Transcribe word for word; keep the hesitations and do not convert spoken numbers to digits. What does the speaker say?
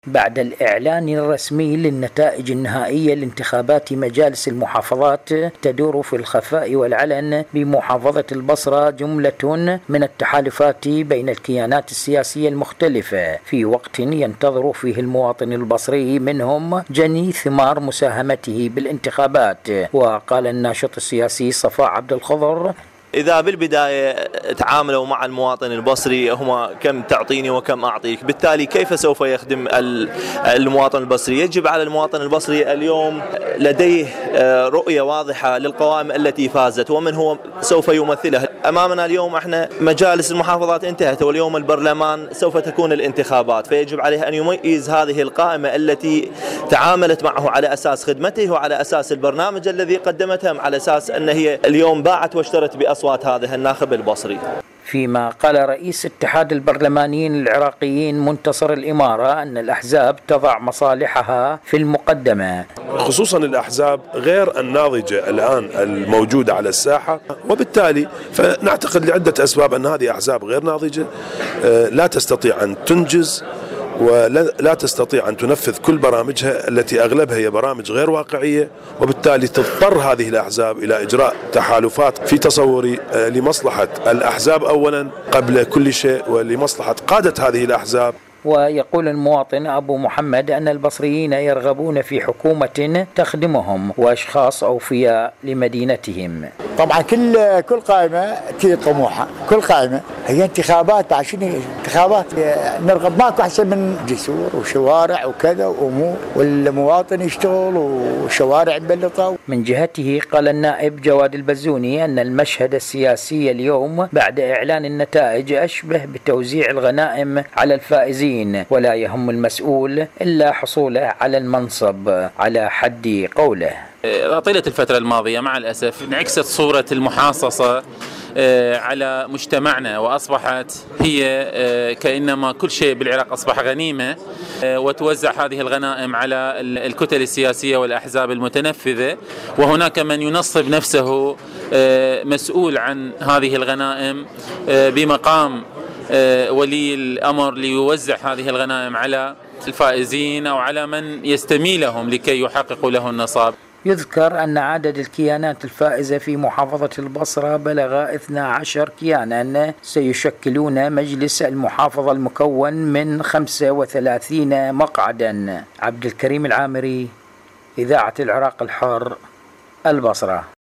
بعد الإعلان الرسمي للنتائج النهائية لانتخابات مجالس المحافظات، تدور في الخفاء والعلن بمحافظة البصرة جملة من التحالفات بين الكيانات السياسية المختلفة في وقت ينتظر فيه المواطن البصري منهم جني ثمار مساهمته بالانتخابات. وقال الناشط السياسي صفاء عبد الخضر: إذا بالبداية تعاملوا مع المواطن البصري هما كم تعطيني وكم أعطيك، بالتالي كيف سوف يخدم المواطن البصري؟ يجب على المواطن البصري اليوم لديه رؤية واضحة للقوائم التي فازت ومن هو سوف يمثلها. أمامنا اليوم احنا مجالس المحافظات انتهت واليوم البرلمان سوف تكون الانتخابات، فيجب عليه أن يميز هذه القائمة التي تعاملت معه على أساس خدمته وعلى أساس البرنامج الذي قدمته، على أساس أن هي اليوم باعت واشترت بأصوات أصوات هذا الناخب البصري. فيما قال رئيس اتحاد البرلمانيين العراقيين منتصر الإمارة أن الأحزاب تضع مصالحها في المقدمة، خصوصا الأحزاب غير الناضجة الآن الموجودة على الساحة، وبالتالي فنعتقد لعدة أسباب أن هذه أحزاب غير ناضجة لا تستطيع أن تنجز ولا تستطيع أن تنفذ كل برامجها التي أغلبها هي برامج غير واقعية، وبالتالي تضطر هذه الأحزاب إلى إجراء تحالفات في تصوري لمصلحة الأحزاب أولا قبل كل شيء ولمصلحة قادة هذه الأحزاب. ويقول المواطن أبو محمد أن البصريين يرغبون في حكومة تخدمهم وأشخاص أوفياء لمدينتهم. طبعا كل كل قائمة تي طموحها، كل قائمة هي انتخابات، عشان انتخابات نرغب ماكو أحسن من جسور وشوارع وكذا وأمور، والمواطن يشتغل وشوارع مبلطة. من جهته قال النائب جواد البزوني أن المشهد السياسي اليوم بعد إعلان النتائج أشبه بتوزيع الغنائم على الفائزين، ولا يهم المسؤول إلا حصوله على المنصب على حد قوله. طيلة الفترة الماضية مع الأسف انعكست صورة المحاصصة على مجتمعنا، وأصبحت هي كأنما كل شيء بالعراق أصبح غنيمة، وتوزع هذه الغنائم على الكتل السياسية والأحزاب المتنفذة، وهناك من ينصب نفسه مسؤول عن هذه الغنائم بمقام ولي الأمر ليوزع هذه الغنائم على الفائزين أو على من يستميلهم لكي يحققوا له النصاب. يذكر أن عدد الكيانات الفائزة في محافظة البصرة بلغ اثني عشر كيانا سيشكلون مجلس المحافظة المكون من خمسة وثلاثين مقعدا. عبد الكريم العامري، إذاعة العراق الحر، البصرة.